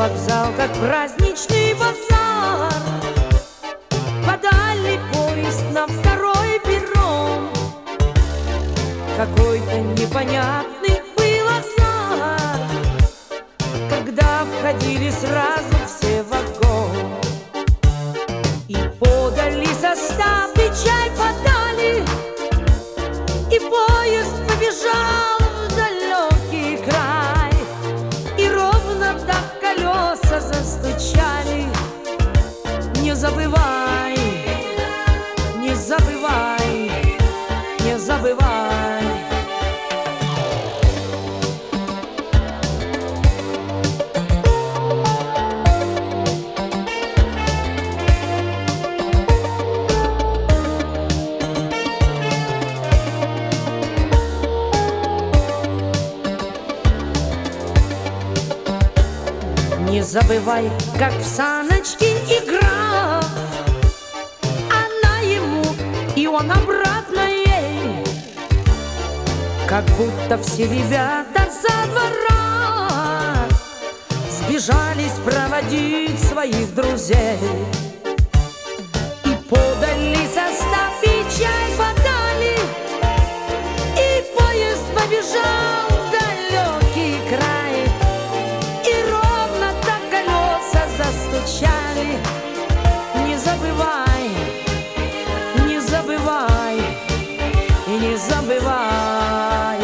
вокзал, как праздничный базар. Подали поезд на второй перрон. Какой-то непонятный был азарт, когда входили сразу все в вагон. И подали состав, и чай подали, и поезд побежал в далекий край. И ровно так колеса застучали. Не забывай, не забывай, не забывай. Не забывай, как в саночки играл, она ему, и он обратно ей. Как будто все ребята со двора сбежались проводить своих друзей. И подали состав, и чай подали, и поезд побежал в далекий край. Застучали. Не забывай, не забывай и не забывай.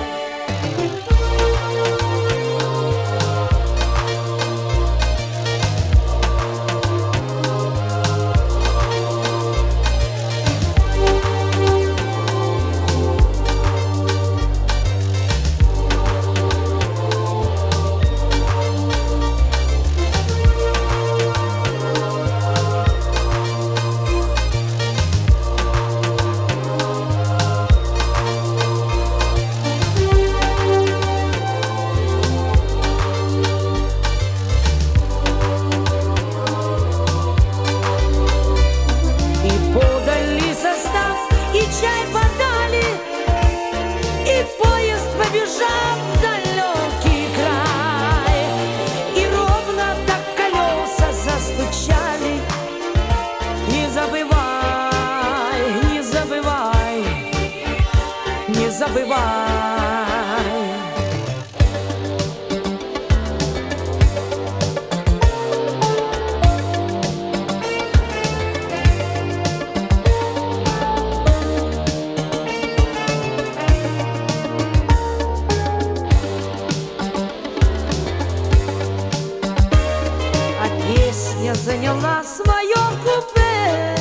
Чай подали, и поезд побежал в далекий край. И ровно так колеса застучали. Не забывай, не забывай, не забывай. Песня заняла свое купе,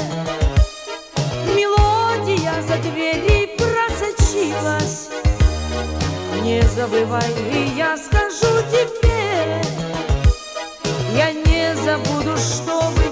мелодия за двери просочилась. Не забывай, и я скажу тебе, я не забуду, что вы